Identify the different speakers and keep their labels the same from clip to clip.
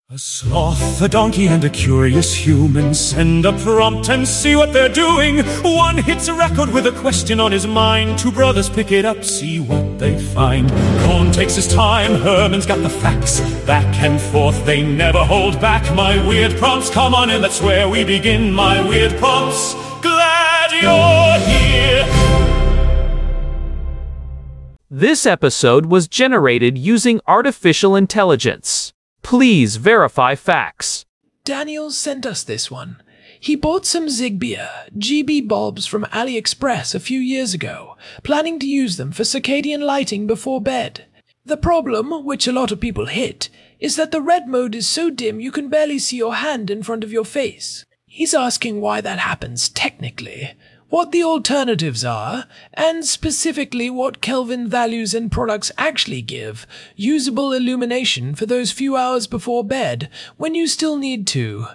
Speaker 1: A sloth, a donkey, and a curious human send a prompt and see what they're doing. One hits a record with a question on his mind. Two brothers pick it up, see what they find. Cohn takes his time, Herman's got the facts. Back and forth, they never hold back. My weird prompts, come on in, that's where we begin. My weird prompts, glad you're here.
Speaker 2: This episode was generated using artificial intelligence. Please verify facts.
Speaker 3: Daniel sent us this one. He bought some Zigbee GB bulbs from AliExpress a few years ago, planning to use them for circadian lighting before bed. The problem, which a lot of people hit, is that the red mode is so dim you can barely see your hand in front of your face. He's asking why that happens technically, what the alternatives are, and specifically what Kelvin values and products actually give usable illumination for those few hours before bed when you still need to,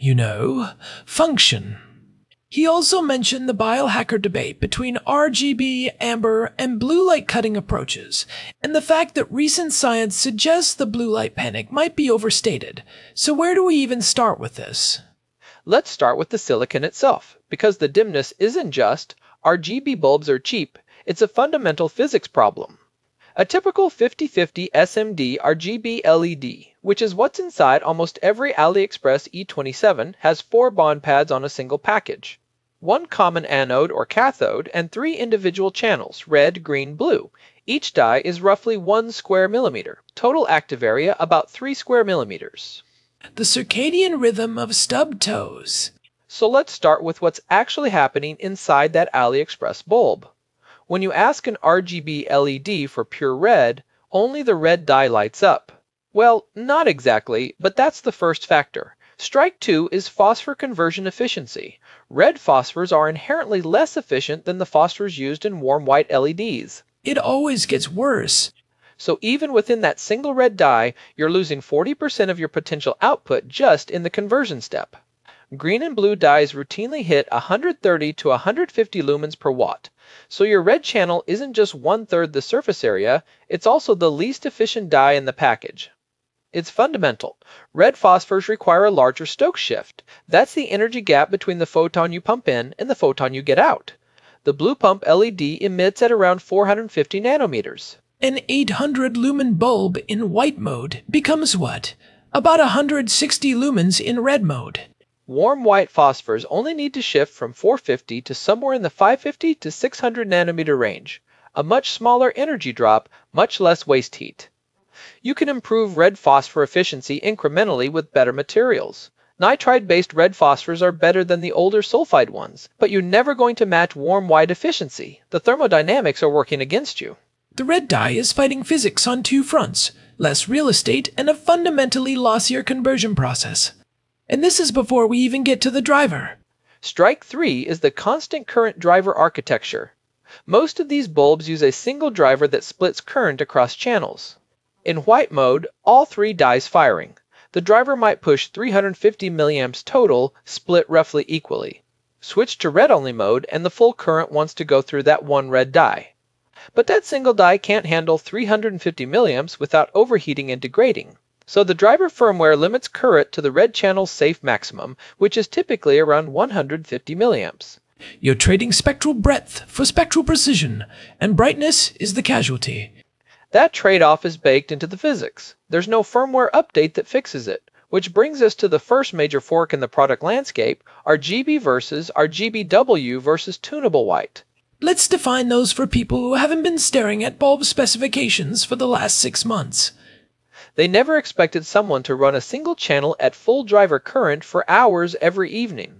Speaker 3: function. He also mentioned the biohacker debate between RGB, amber, and blue light cutting approaches, and the fact that recent science suggests the blue light panic might be overstated. So where do we even start with this?
Speaker 4: Let's start with the silicon itself, because the dimness isn't just RGB bulbs are cheap, it's a fundamental physics problem. A typical 50-50 SMD RGB LED, which is what's inside almost every AliExpress E27, has 4 bond pads on a single package. 1 common anode or cathode and 3 individual channels, red, green, blue. Each die is roughly 1 square millimeter. Total active area about 3 square millimeters.
Speaker 3: The circadian rhythm of stub toes.
Speaker 4: So let's start with what's actually happening inside that AliExpress bulb. When you ask an RGB LED for pure red, only the red dye lights up. Well, not exactly, but that's the first factor. Strike 2 is phosphor conversion efficiency. Red phosphors are inherently less efficient than the phosphors used in warm white LEDs.
Speaker 3: It always gets worse.
Speaker 4: So even within that single red dye, you're losing 40% of your potential output just in the conversion step. Green and blue dyes routinely hit 130 to 150 lumens per watt. So your red channel isn't just 1/3 the surface area, it's also the least efficient dye in the package. It's fundamental. Red phosphors require a larger Stokes shift. That's the energy gap between the photon you pump in and the photon you get out. The blue pump LED emits at around 450 nanometers.
Speaker 3: An 800 lumen bulb in white mode becomes what? About 160 lumens in red mode.
Speaker 4: Warm white phosphors only need to shift from 450 to somewhere in the 550 to 600 nanometer range. A much smaller energy drop, much less waste heat. You can improve red phosphor efficiency incrementally with better materials. Nitride-based red phosphors are better than the older sulfide ones, but you're never going to match warm white efficiency. The thermodynamics are working against you.
Speaker 3: The red dye is fighting physics on 2 fronts, less real estate and a fundamentally lossier conversion process. And this is before we even get to the driver.
Speaker 4: Strike 3 is the constant current driver architecture. Most of these bulbs use a single driver that splits current across channels. In white mode, all 3 dyes firing. The driver might push 350 milliamps total, split roughly equally. Switch to red-only mode and the full current wants to go through that one red dye. But that single die can't handle 350 milliamps without overheating and degrading. So the driver firmware limits current to the red channel's safe maximum, which is typically around 150 milliamps.
Speaker 3: You're trading spectral breadth for spectral precision, and brightness is the casualty.
Speaker 4: That trade-off is baked into the physics. There's no firmware update that fixes it, which brings us to the first major fork in the product landscape, RGB versus RGBW versus tunable white.
Speaker 3: Let's define those for people who haven't been staring at bulb specifications for the last 6 months.
Speaker 4: They never expected someone to run a single channel at full driver current for hours every evening.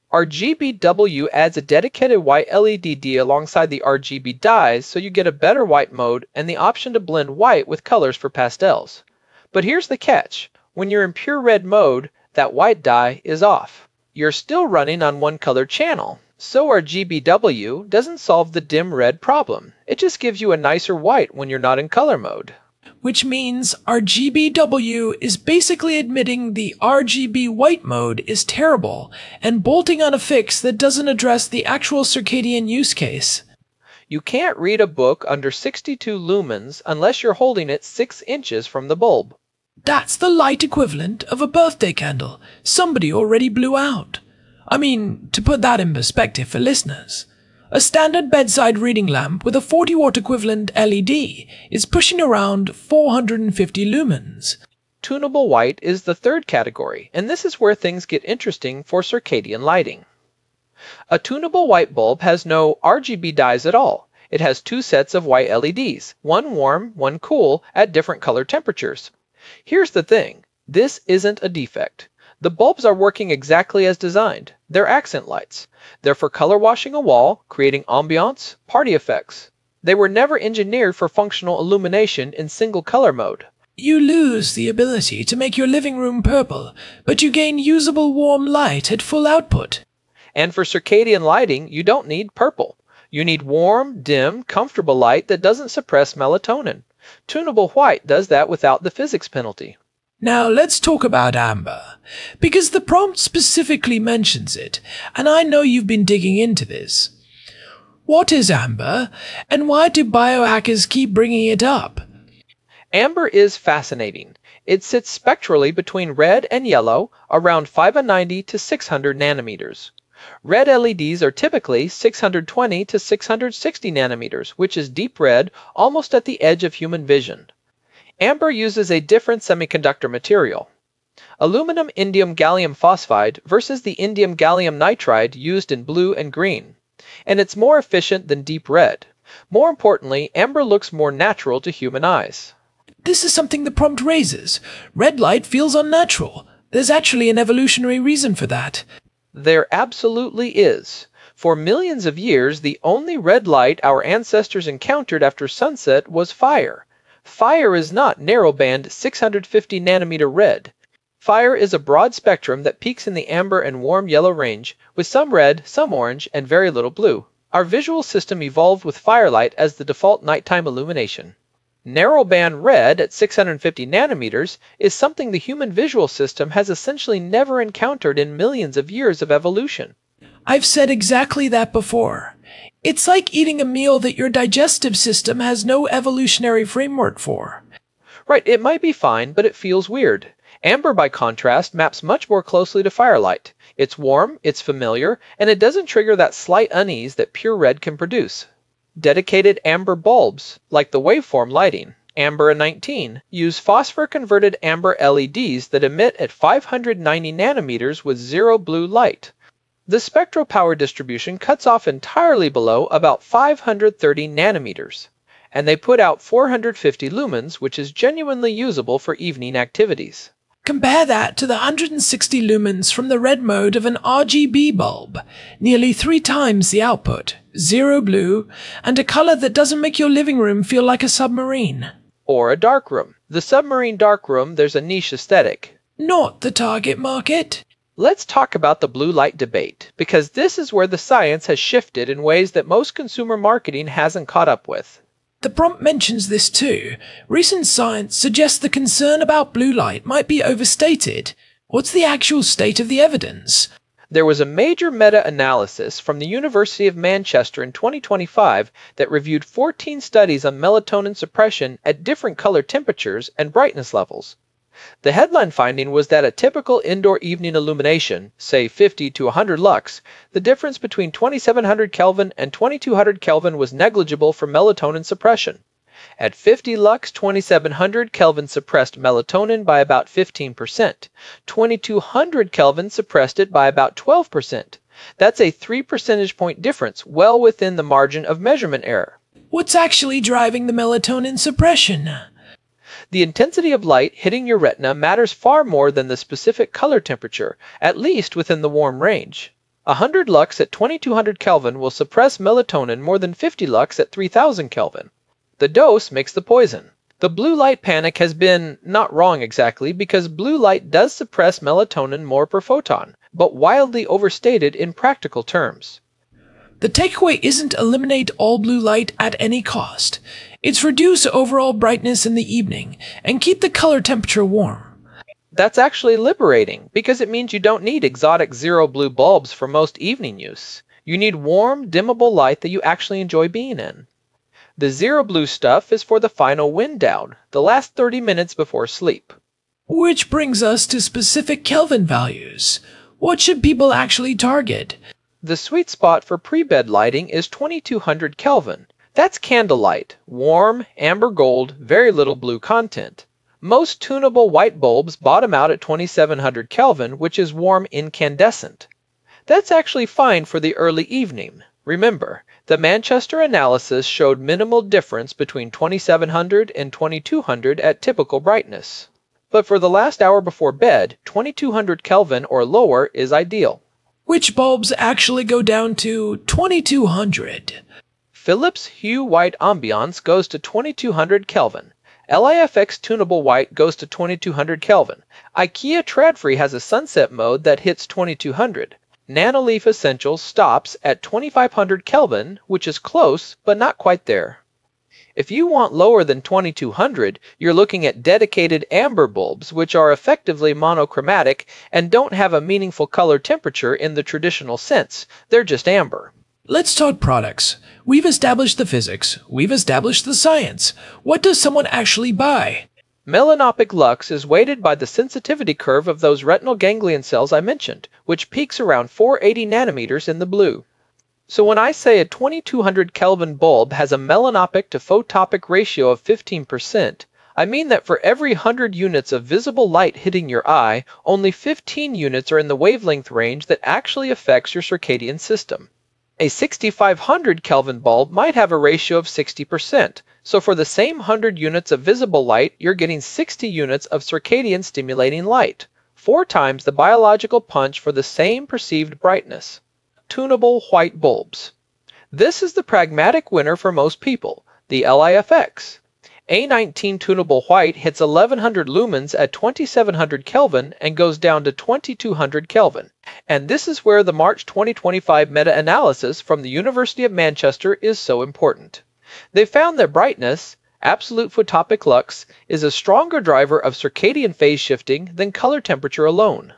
Speaker 4: RGBW adds a dedicated white LED alongside the RGB dyes so you get a better white mode and the option to blend white with colors for pastels. But here's the catch. When you're in pure red mode, that white dye is off. You're still running on one color channel. So RGBW doesn't solve the dim red problem. It just gives you a nicer white when you're not in color mode.
Speaker 3: Which means RGBW is basically admitting the RGB white mode is terrible and bolting on a fix that doesn't address the actual circadian use case.
Speaker 4: You can't read a book under 62 lumens unless you're holding it 6 inches from the bulb.
Speaker 3: That's the light equivalent of a birthday candle somebody already blew out. I mean, to put that in perspective for listeners, a standard bedside reading lamp with a 40-watt equivalent LED is pushing around 450 lumens.
Speaker 4: Tunable white is the third category, and this is where things get interesting for circadian lighting. A tunable white bulb has no RGB dyes at all. It has two sets of white LEDs, one warm, one cool, at different color temperatures. Here's the thing, this isn't a defect. The bulbs are working exactly as designed. They're accent lights. They're for color washing a wall, creating ambiance, party effects. They were never engineered for functional illumination in single color mode.
Speaker 3: You lose the ability to make your living room purple, but you gain usable warm light at full output.
Speaker 4: And for circadian lighting, you don't need purple. You need warm, dim, comfortable light that doesn't suppress melatonin. Tunable white does that without the physics penalty.
Speaker 3: Now let's talk about amber, because the prompt specifically mentions it, and I know you've been digging into this. What is amber, and why do biohackers keep bringing it up?
Speaker 4: Amber is fascinating. It sits spectrally between red and yellow, around 590 to 600 nanometers. Red LEDs are typically 620 to 660 nanometers, which is deep red, almost at the edge of human vision. Amber uses a different semiconductor material. Aluminum indium gallium phosphide versus the indium gallium nitride used in blue and green. And it's more efficient than deep red. More importantly, amber looks more natural to human eyes.
Speaker 3: This is something the prompt raises. Red light feels unnatural. There's actually an evolutionary reason for that.
Speaker 4: There absolutely is. For millions of years, the only red light our ancestors encountered after sunset was fire. Fire is not narrowband 650 nanometer red. Fire is a broad spectrum that peaks in the amber and warm yellow range, with some red, some orange, and very little blue. Our visual system evolved with firelight as the default nighttime illumination. Narrowband red at 650 nanometers is something the human visual system has essentially never encountered in millions of years of evolution.
Speaker 3: I've said exactly that before. It's like eating a meal that your digestive system has no evolutionary framework for.
Speaker 4: Right, it might be fine, but it feels weird. Amber, by contrast, maps much more closely to firelight. It's warm, it's familiar, and it doesn't trigger that slight unease that pure red can produce. Dedicated amber bulbs, like the waveform lighting, Amber 19, use phosphor-converted amber LEDs that emit at 590 nanometers with zero blue light. The spectral power distribution cuts off entirely below about 530 nanometers, and they put out 450 lumens, which is genuinely usable for evening activities.
Speaker 3: Compare that to the 160 lumens from the red mode of an RGB bulb, nearly 3 times the output, zero blue, and a color that doesn't make your living room feel like a submarine.
Speaker 4: Or a darkroom. The submarine darkroom, there's a niche aesthetic.
Speaker 3: Not the target market.
Speaker 4: Let's talk about the blue light debate, because this is where the science has shifted in ways that most consumer marketing hasn't caught up with.
Speaker 3: The prompt mentions this too. Recent science suggests the concern about blue light might be overstated. What's the actual state of the evidence?
Speaker 4: There was a major meta-analysis from the University of Manchester in 2025 that reviewed 14 studies on melatonin suppression at different color temperatures and brightness levels. The headline finding was that at typical indoor evening illumination, say 50 to 100 lux, the difference between 2700 Kelvin and 2200 Kelvin was negligible for melatonin suppression. At 50 lux, 2700 Kelvin suppressed melatonin by about 15%. 2200 Kelvin suppressed it by about 12%. That's a 3 percentage point difference, well within the margin of measurement error.
Speaker 3: What's actually driving the melatonin suppression?
Speaker 4: The intensity of light hitting your retina matters far more than the specific color temperature, at least within the warm range. 100 lux at 2200 Kelvin will suppress melatonin more than 50 lux at 3000 Kelvin. The dose makes the poison. The blue light panic has been not wrong exactly, because blue light does suppress melatonin more per photon, but wildly overstated in practical terms.
Speaker 3: The takeaway isn't eliminate all blue light at any cost. It's reduce overall brightness in the evening and keep the color temperature warm.
Speaker 4: That's actually liberating, because it means you don't need exotic zero blue bulbs for most evening use. You need warm, dimmable light that you actually enjoy being in. The zero blue stuff is for the final wind down, the last 30 minutes before sleep.
Speaker 3: Which brings us to specific Kelvin values. What should people actually target?
Speaker 4: The sweet spot for pre-bed lighting is 2200 Kelvin. That's candlelight, warm, amber gold, very little blue content. Most tunable white bulbs bottom out at 2700 Kelvin, which is warm incandescent. That's actually fine for the early evening. Remember, the Manchester analysis showed minimal difference between 2700 and 2200 at typical brightness. But for the last hour before bed, 2200 Kelvin or lower is ideal.
Speaker 3: Which bulbs actually go down to 2200?
Speaker 4: Philips Hue White Ambiance goes to 2200 Kelvin. LIFX Tunable White goes to 2200 Kelvin. IKEA Tradfree has a sunset mode that hits 2200. Nanoleaf Essentials stops at 2500 Kelvin, which is close, but not quite there. If you want lower than 2200, you're looking at dedicated amber bulbs, which are effectively monochromatic and don't have a meaningful color temperature in the traditional sense. They're just amber.
Speaker 3: Let's talk products. We've established the physics. We've established the science. What does someone actually buy?
Speaker 4: Melanopic lux is weighted by the sensitivity curve of those retinal ganglion cells I mentioned, which peaks around 480 nanometers in the blue. So when I say a 2200 Kelvin bulb has a melanopic to photopic ratio of 15%, I mean that for every 100 units of visible light hitting your eye, only 15 units are in the wavelength range that actually affects your circadian system. A 6500 Kelvin bulb might have a ratio of 60%, so for the same 100 units of visible light, you're getting 60 units of circadian stimulating light, 4 times the biological punch for the same perceived brightness. Tunable white bulbs. This is the pragmatic winner for most people, the LIFX. A19 tunable white hits 1100 lumens at 2700 Kelvin and goes down to 2200 Kelvin. And this is where the March 2025 meta-analysis from the University of Manchester is so important. They found that brightness, absolute photopic lux, is a stronger driver of circadian phase shifting than color temperature alone.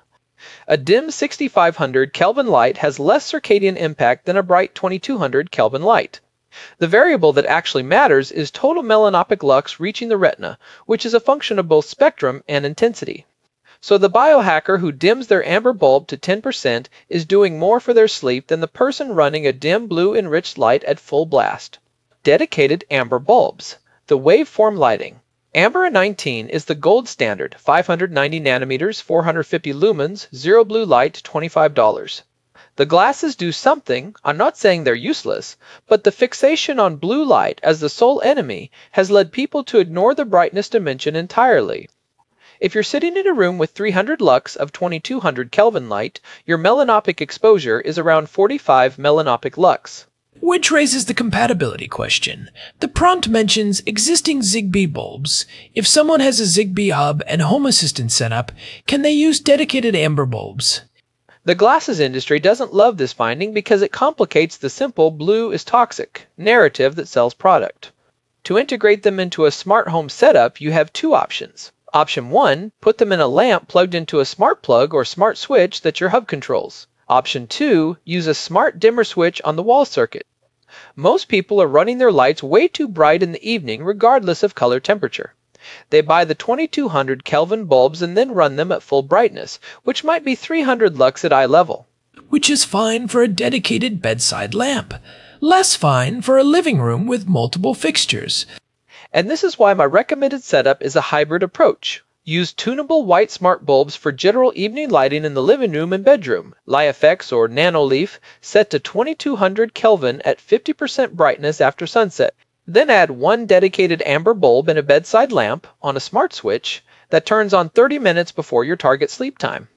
Speaker 4: A dim 6500 Kelvin light has less circadian impact than a bright 2200 Kelvin light. The variable that actually matters is total melanopic lux reaching the retina, which is a function of both spectrum and intensity. So the biohacker who dims their amber bulb to 10% is doing more for their sleep than the person running a dim blue enriched light at full blast. Dedicated amber bulbs. The waveform lighting. Amber 19 is the gold standard, 590 nanometers, 450 lumens, zero blue light, $25. The glasses do something, I'm not saying they're useless, but the fixation on blue light as the sole enemy has led people to ignore the brightness dimension entirely. If you're sitting in a room with 300 lux of 2200 Kelvin light, your melanopic exposure is around 45 melanopic lux.
Speaker 3: Which raises the compatibility question. The prompt mentions existing Zigbee bulbs. If someone has a Zigbee hub and Home Assistant setup, can they use dedicated amber bulbs?
Speaker 4: The glasses industry doesn't love this finding because it complicates the simple blue is toxic narrative that sells product. To integrate them into a smart home setup, you have 2 options. Option 1, put them in a lamp plugged into a smart plug or smart switch that your hub controls. Option 2, use a smart dimmer switch on the wall circuit. Most people are running their lights way too bright in the evening regardless of color temperature. They buy the 2200 Kelvin bulbs and then run them at full brightness, which might be 300 lux at eye level.
Speaker 3: Which is fine for a dedicated bedside lamp. Less fine for a living room with multiple fixtures.
Speaker 4: And this is why my recommended setup is a hybrid approach. Use tunable white smart bulbs for general evening lighting in the living room and bedroom, LIFX or Nanoleaf, set to 2200 Kelvin at 50% brightness after sunset. Then add 1 dedicated amber bulb and a bedside lamp on a smart switch that turns on 30 minutes before your target sleep time.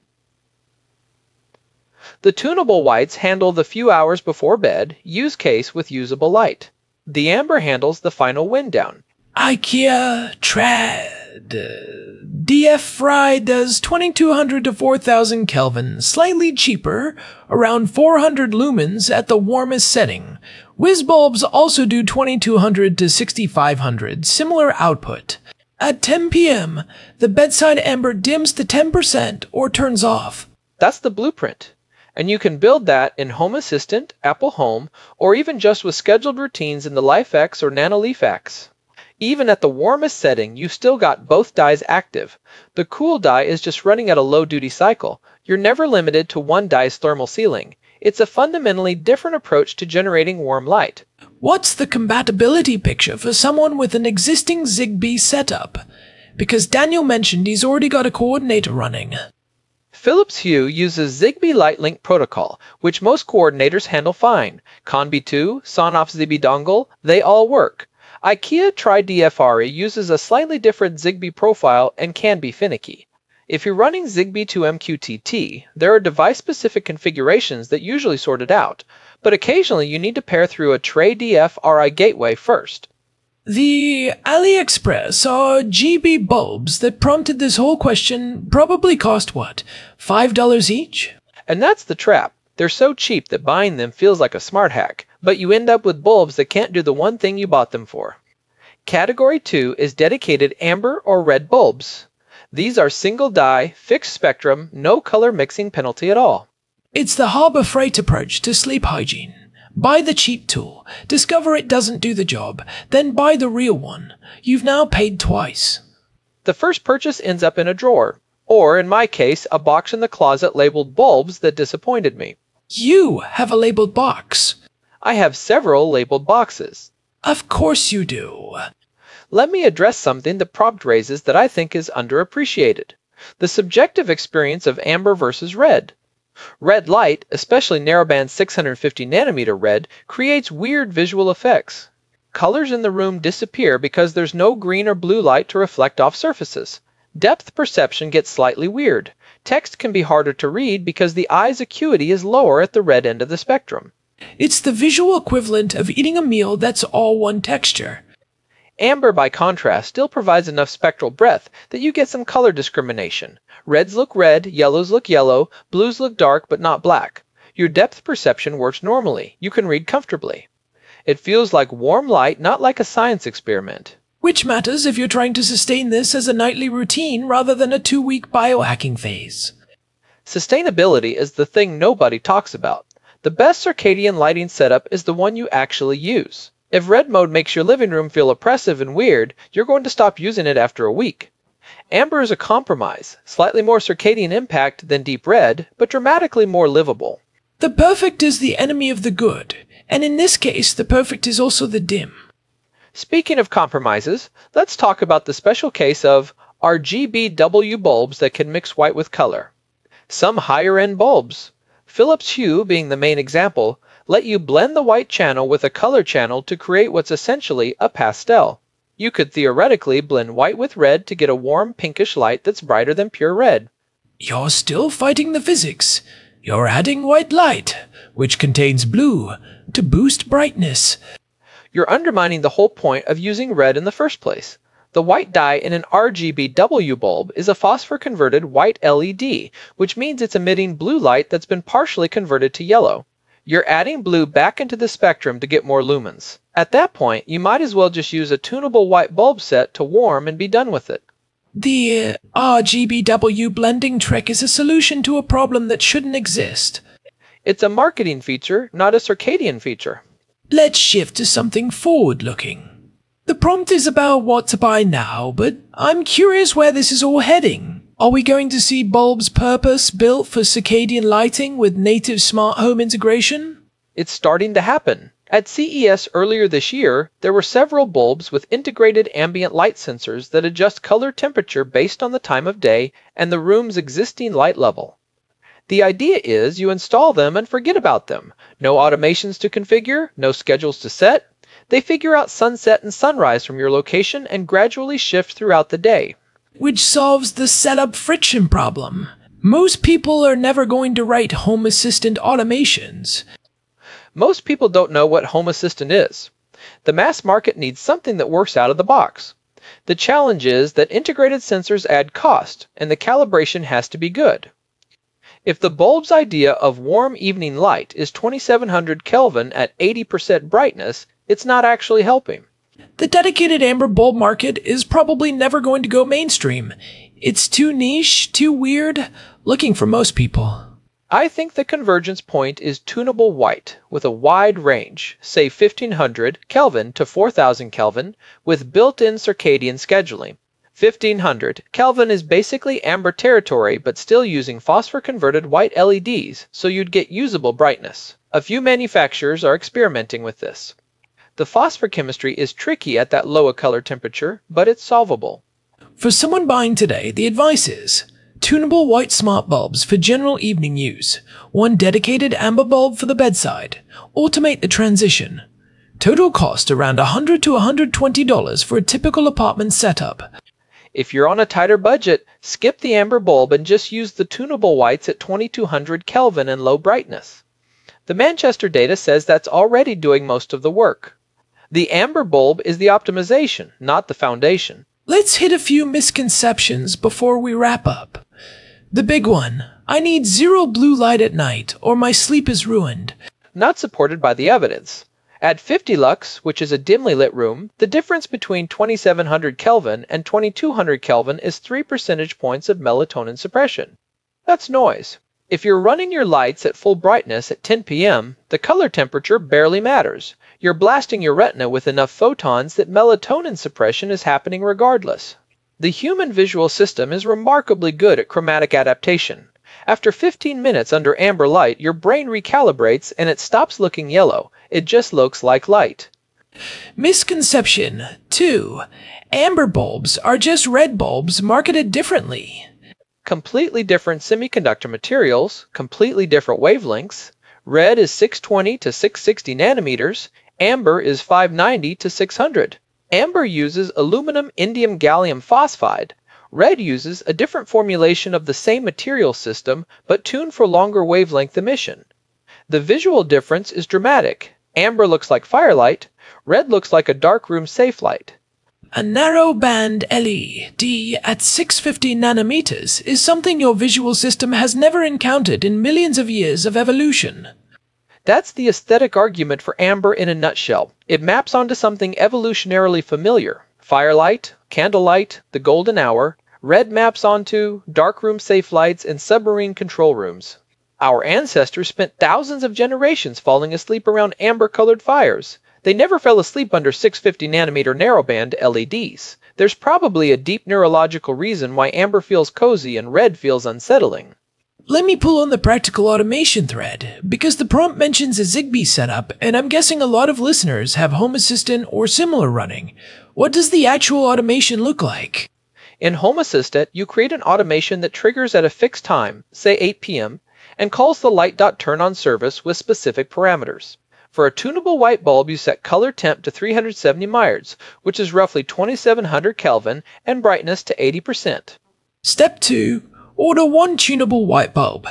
Speaker 4: The tunable whites handle the few hours before bed use case with usable light. The amber handles the final wind down.
Speaker 3: IKEA Trad. DF Fry does 2200 to 4000 Kelvin, slightly cheaper, around 400 lumens at the warmest setting. Whiz bulbs also do 2200 to 6500, similar output. At 10 p.m., the bedside amber dims to 10% or turns off.
Speaker 4: That's the blueprint. And you can build that in Home Assistant, Apple Home, or even just with scheduled routines in the LIFX or Nanoleaf X. Even at the warmest setting, you still got both dyes active. The cool dye is just running at a low duty cycle. You're never limited to one dye's thermal ceiling. It's a fundamentally different approach to generating warm light.
Speaker 3: What's the compatibility picture for someone with an existing Zigbee setup? Because Daniel mentioned he's already got a coordinator running.
Speaker 4: Philips Hue uses Zigbee Lightlink protocol, which most coordinators handle fine. Conbi 2, Sonoff Zigbee dongle, they all work. IKEA Tri-DFRE uses a slightly different Zigbee profile and can be finicky. If you're running Zigbee to MQTT, there are device-specific configurations that usually sort it out, but occasionally you need to pair through a Tray-DF-RI gateway first.
Speaker 3: The AliExpress RGB bulbs that prompted this whole question probably cost what, $5 each?
Speaker 4: And that's the trap. They're so cheap that buying them feels like a smart hack, but you end up with bulbs that can't do the one thing you bought them for. Category 2 is dedicated amber or red bulbs. These are single dye, fixed spectrum, no color mixing penalty at all.
Speaker 3: It's the Harbor Freight approach to sleep hygiene. Buy the cheap tool, discover it doesn't do the job, then buy the real one. You've now paid twice.
Speaker 4: The first purchase ends up in a drawer, or in my case, a box in the closet labeled bulbs that disappointed me.
Speaker 3: You have a labeled box.
Speaker 4: I have several labeled boxes.
Speaker 3: Of course you do.
Speaker 4: Let me address something the prompt raises that I think is underappreciated. The subjective experience of amber versus red. Red light, especially narrowband 650 nanometer red, creates weird visual effects. Colors in the room disappear because there's no green or blue light to reflect off surfaces. Depth perception gets slightly weird. Text can be harder to read because the eye's acuity is lower at the red end of the spectrum.
Speaker 3: It's the visual equivalent of eating a meal that's all one texture.
Speaker 4: Amber, by contrast, still provides enough spectral breadth that you get some color discrimination. Reds look red, yellows look yellow, blues look dark but not black. Your depth perception works normally. You can read comfortably. It feels like warm light, not like a science experiment.
Speaker 3: Which matters if you're trying to sustain this as a nightly routine rather than a 2-week biohacking phase.
Speaker 4: Sustainability is the thing nobody talks about. The best circadian lighting setup is the one you actually use. If red mode makes your living room feel oppressive and weird, you're going to stop using it after a week. Amber is a compromise, slightly more circadian impact than deep red, but dramatically more livable.
Speaker 3: The perfect is the enemy of the good, and in this case, the perfect is also the dim.
Speaker 4: Speaking of compromises, let's talk about the special case of RGBW bulbs that can mix white with color. Some higher-end bulbs, Philips Hue being the main example, let you blend the white channel with a color channel to create what's essentially a pastel. You could theoretically blend white with red to get a warm pinkish light that's brighter than pure red.
Speaker 3: You're still fighting the physics. You're adding white light, which contains blue, to boost brightness.
Speaker 4: You're undermining the whole point of using red in the first place. The white dye in an RGBW bulb is a phosphor-converted white LED, which means it's emitting blue light that's been partially converted to yellow. You're adding blue back into the spectrum to get more lumens. At that point, you might as well just use a tunable white bulb set to warm and be done with it.
Speaker 3: The RGBW blending trick is a solution to a problem that shouldn't exist.
Speaker 4: It's a marketing feature, not a circadian feature.
Speaker 3: Let's shift to something forward-looking. The prompt is about what to buy now, but I'm curious where this is all heading. Are we going to see bulbs purpose-built for circadian lighting with native smart home integration?
Speaker 4: It's starting to happen. At CES earlier this year, there were several bulbs with integrated ambient light sensors that adjust color temperature based on the time of day and the room's existing light level. The idea is you install them and forget about them. No automations to configure, no schedules to set. They figure out sunset and sunrise from your location and gradually shift throughout the day.
Speaker 3: Which solves the setup friction problem. Most people are never going to write Home Assistant automations.
Speaker 4: Most people don't know what Home Assistant is. The mass market needs something that works out of the box. The challenge is that integrated sensors add cost, and the calibration has to be good. If the bulb's idea of warm evening light is 2700 Kelvin at 80% brightness, it's not actually helping.
Speaker 3: The dedicated amber bulb market is probably never going to go mainstream. It's too niche, too weird, looking for most people.
Speaker 4: I think the convergence point is tunable white with a wide range, say 1500 Kelvin to 4000 Kelvin, with built-in circadian scheduling. 1500 Kelvin is basically amber territory but still using phosphor-converted white LEDs, so you'd get usable brightness. A few manufacturers are experimenting with this. The phosphor chemistry is tricky at that lower color temperature, but it's solvable.
Speaker 3: For someone buying today, the advice is tunable white smart bulbs for general evening use, one dedicated amber bulb for the bedside. Automate the transition. Total cost around $100 to $120 for a typical apartment setup.
Speaker 4: If you're on a tighter budget, skip the amber bulb and just use the tunable whites at 2200 Kelvin and low brightness. The Manchester data says that's already doing most of the work. The amber bulb is the optimization, not the foundation.
Speaker 3: Let's hit a few misconceptions before we wrap up. The big one, I need zero blue light at night or my sleep is ruined.
Speaker 4: Not supported by the evidence. At 50 lux, which is a dimly lit room, the difference between 2700 Kelvin and 2200 Kelvin is 3 percentage points of melatonin suppression. That's noise. If you're running your lights at full brightness at 10 p.m., the color temperature barely matters. You're blasting your retina with enough photons that melatonin suppression is happening regardless. The human visual system is remarkably good at chromatic adaptation. After 15 minutes under amber light, your brain recalibrates and it stops looking yellow. It just looks like light.
Speaker 3: Misconception 2. Amber bulbs are just red bulbs marketed differently.
Speaker 4: Completely different semiconductor materials, completely different wavelengths. Red is 620 to 660 nanometers. Amber is 590 to 600. Amber uses aluminum indium gallium phosphide. Red uses a different formulation of the same material system, but tuned for longer wavelength emission. The visual difference is dramatic. Amber looks like firelight. Red looks like a darkroom safe light.
Speaker 3: A narrow band LED at 650 nanometers is something your visual system has never encountered in millions of years of evolution.
Speaker 4: That's the aesthetic argument for amber in a nutshell. It maps onto something evolutionarily familiar. Firelight, candlelight, the golden hour. Red maps onto darkroom safe lights and submarine control rooms. Our ancestors spent thousands of generations falling asleep around amber-colored fires. They never fell asleep under 650 nanometer narrowband LEDs. There's probably a deep neurological reason why amber feels cozy and red feels unsettling.
Speaker 3: Let me pull on the practical automation thread, because the prompt mentions a Zigbee setup, and I'm guessing a lot of listeners have Home Assistant or similar running. What does the actual automation look like?
Speaker 4: In Home Assistant, you create an automation that triggers at a fixed time, say 8 p.m., and calls the light.turn-on service with specific parameters. For a tunable white bulb, you set color temp to 370 Myers, which is roughly 2700 Kelvin, and brightness to 80%.
Speaker 3: Step 2. Order one tunable white bulb,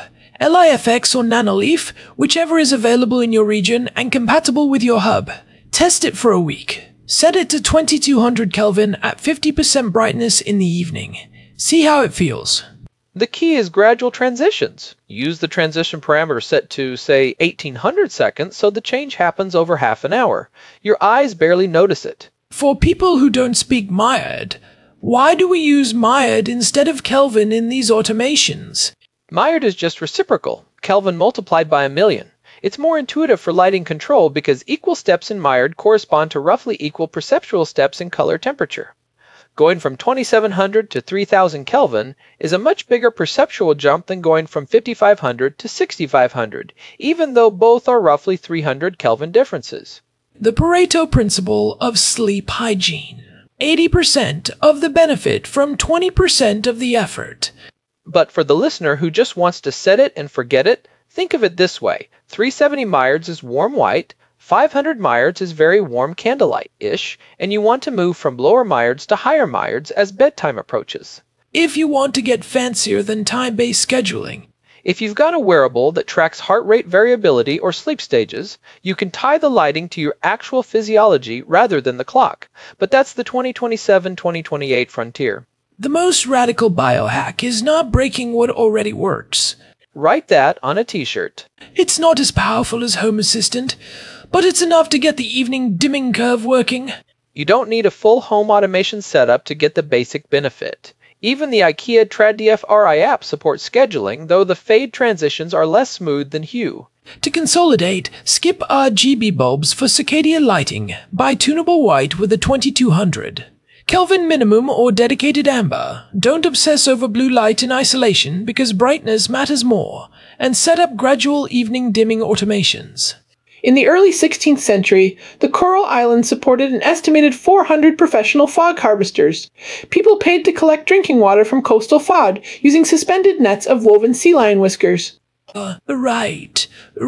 Speaker 3: LIFX or Nanoleaf, whichever is available in your region and compatible with your hub. Test it for a week. Set it to 2200 Kelvin at 50% brightness in the evening. See how it feels.
Speaker 4: The key is gradual transitions. Use the transition parameter set to, say, 1800 seconds so the change happens over half an hour. Your eyes barely notice it.
Speaker 3: For people who don't speak Myard, why do we use Myard instead of Kelvin in these automations?
Speaker 4: Myard is just reciprocal, Kelvin multiplied by 1,000,000. It's more intuitive for lighting control because equal steps in Myard correspond to roughly equal perceptual steps in color temperature. Going from 2700 to 3000 Kelvin is a much bigger perceptual jump than going from 5500 to 6500, even though both are roughly 300 Kelvin differences.
Speaker 3: The Pareto principle of sleep hygiene. 80% of the benefit from 20% of the effort.
Speaker 4: But for the listener who just wants to set it and forget it, think of it this way. 370 Myers is warm white, 500 Myers is very warm candlelight-ish, and you want to move from lower Myers to higher Myers as bedtime approaches.
Speaker 3: If you want to get fancier than time-based scheduling,
Speaker 4: if you've got a wearable that tracks heart rate variability or sleep stages, you can tie the lighting to your actual physiology rather than the clock. But that's the 2027-2028 frontier.
Speaker 3: the most radical biohack is not breaking what already works.
Speaker 4: Write that on a t-shirt.
Speaker 3: It's not as powerful as Home Assistant, but it's enough to get the evening dimming curve working.
Speaker 4: You don't need a full home automation setup to get the basic benefit. Even the IKEA TradDF RI app supports scheduling, though the fade transitions are less smooth than hue.
Speaker 3: To consolidate, skip RGB bulbs for circadian lighting. Buy tunable white with a 2200. Kelvin minimum or dedicated amber. Don't obsess over blue light in isolation because brightness matters more. And set up gradual evening dimming automations.
Speaker 5: In the early 16th century, the Coral Islands supported an estimated 400 professional fog harvesters. People paid to collect drinking water from coastal fog using suspended nets of woven sea lion whiskers.
Speaker 3: Right.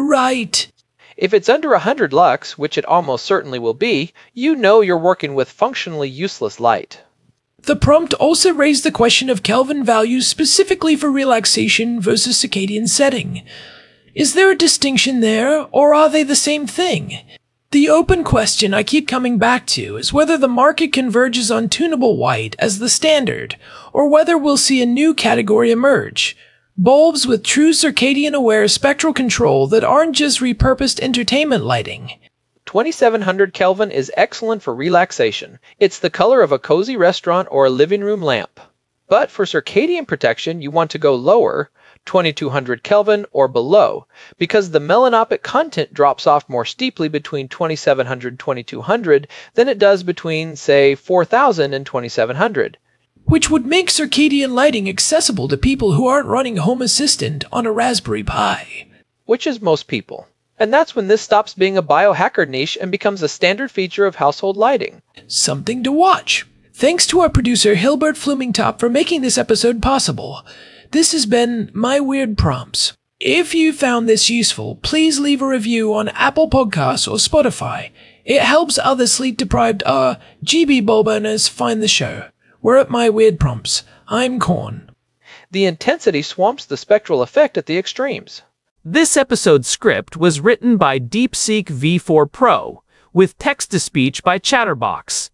Speaker 4: If it's under 100 lux, which it almost certainly will be, you know you're working with functionally useless light.
Speaker 3: The prompt also raised the question of Kelvin values specifically for relaxation versus circadian setting. Is there a distinction there, or are they the same thing? The open question I keep coming back to is whether the market converges on tunable white as the standard, or whether we'll see a new category emerge. Bulbs with true circadian-aware spectral control that aren't just repurposed entertainment lighting.
Speaker 4: 2700 Kelvin is excellent for relaxation. It's the color of a cozy restaurant or a living room lamp. But for circadian protection, you want to go lower, 2200 Kelvin or below, because the melanopic content drops off more steeply between 2700 and 2200 than it does between, say, 4000 and 2700.
Speaker 3: Which would make circadian lighting accessible to people who aren't running Home Assistant on a Raspberry Pi.
Speaker 4: Which is most people. And that's when this stops being a biohacker niche and becomes a standard feature of household lighting.
Speaker 3: Something to watch. Thanks to our producer Hilbert Flumingtop for making this episode possible. This has been My Weird Prompts. If you found this useful, please leave a review on Apple Podcasts or Spotify. It helps other sleep-deprived GB bulb owners find the show. We're at My Weird Prompts. I'm Korn.
Speaker 4: The intensity swamps the spectral effect at the extremes.
Speaker 2: This episode's script was written by DeepSeek V4 Pro, with text-to-speech by Chatterbox.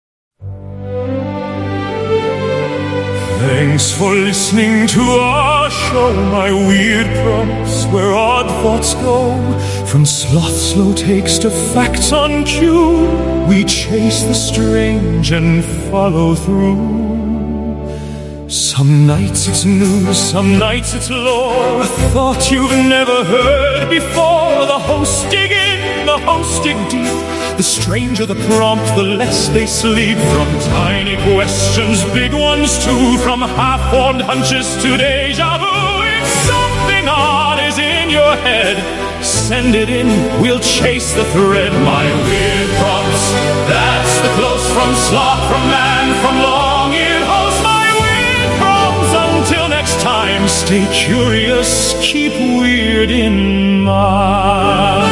Speaker 1: Thanks for listening to our show, My Weird Prompts, where odd thoughts go. From sloth slow takes to facts on cue, we chase the strange and follow through. Some nights it's news, some nights it's lore, a thought you've never heard before. The hosts dig in, the hosts dig deep. The stranger the prompt, the less they sleep. From tiny questions, big ones too. From half-formed hunches to deja vu. If something odd is in your head, send it in, we'll chase the thread. My Weird Prompts, that's the close from sloth, from man, from long-eared host. My Weird Prompts, until next time, stay curious, keep weird in mind.